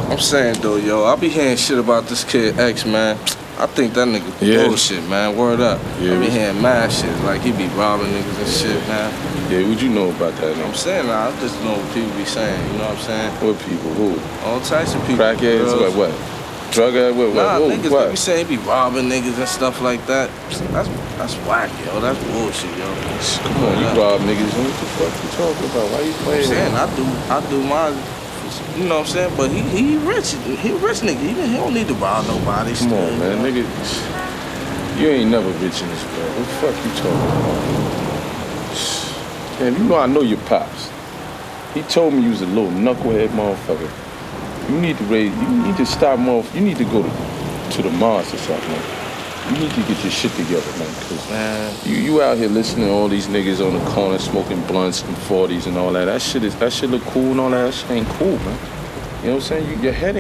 I'm saying though, yo, I be hearing shit about this kid X, man. I think that nigga bullshit, man. Word up. Yeah, I be hearing mad shit, like he be robbing niggas and shit, man. Yeah, what you know about that, man? I'm saying, I just know what people be saying, you know what I'm saying? What people? Who? All types of people. Crackheads? What? Drug ads? What? Nah, Whoa, niggas what? they be saying he be robbing niggas and stuff like that. That's whack, yo. That's bullshit, yo. Come on, you rob niggas. What the fuck you talking about? Why you playing? I'm saying, I do my, you know what I'm saying? But he rich. He a rich nigga. He don't need to rob nobody. Come on, man, nigga. You ain't never rich in this world. What the fuck you talking about? Man, you know I know your pops. He told me you was a little knucklehead motherfucker. You need to stop, you need to go to the Mars or something, man. You need to get your shit together, man. Cause Man, you out here listening to all these niggas on the corner smoking blunts and 40s and all that. That shit look cool and all that. That shit ain't cool, man. You know what I'm saying? Your head